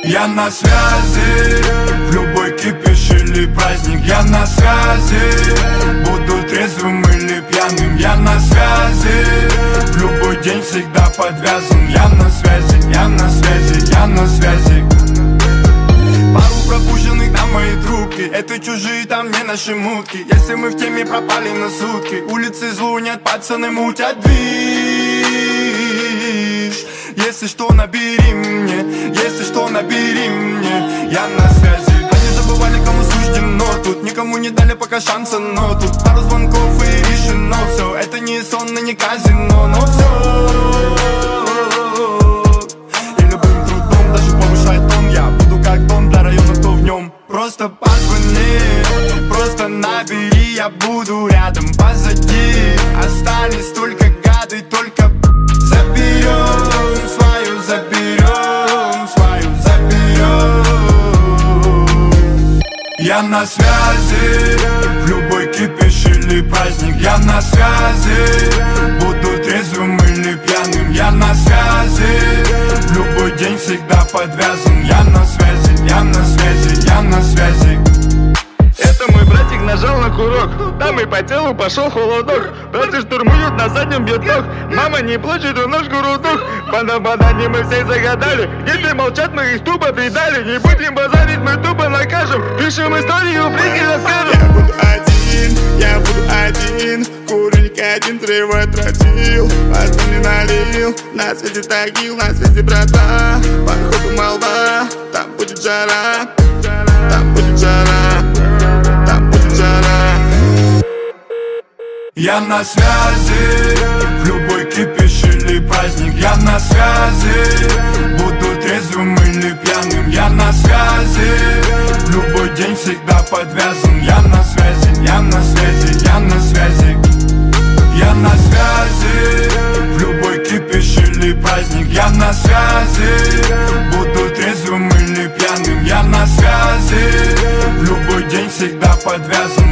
Я на связи, в любой кипиш или праздник. Я на связи, буду трезвым или пьяным. Я на связи, в любой день всегда подвязан. Я на связи, я на связи, я на связи. Пару пропущенных на мои трубки, это чужие, там не наши мутки. Если мы в теме, пропали на сутки. Улицы звонят, пацаны мутят движ. Если что, набери мне, если что, набери мне. Я на связи. Они забывали, кому суждено тут. Никому не дали пока шанса, но тут пару звонков и решено все. Это не сон и не казино, но все. И любым трудом, даже повышай тон. Я буду как дом для района, кто в нем. Просто позвони, просто набери. Я буду рядом, позади. Останется только гады, только заберем свою, заберем свою, заберем. Я на связи, в любой кипиш или праздник. Я на связи, буду трезвым или пьяным. Я на связи, в любой день всегда подвязан. Я на связи, я на связи, я на связи. Это мой братик нажал на курок, там и по телу пошел холодок. Братья штурмуют, на заднем бьет ног. Мама, не плачь, эту ножку рудок. Банда-бандане мы всех загадали. Если молчат, мы их тупо предали. Не будем базарить, мы тупо накажем. Пишем историю, прикинь, расскажем. Я буду один, курю никотин, тревой тротил. Возьми не налил, на свете тагил, на свете братва. Походу молва, там будет жара, там будет жара, там будет жара. Я на связи, в любой кипиш или праздник. Я на связи, буду трезвым или пьяным. Я на связи, в любой день всегда подвязан. Я на связи, я на связи, я на связи. Я на связи, в любой кипиш или праздник. Я на связи, буду трезвым или пьяным. Я на связи, в любой день всегда подвязан.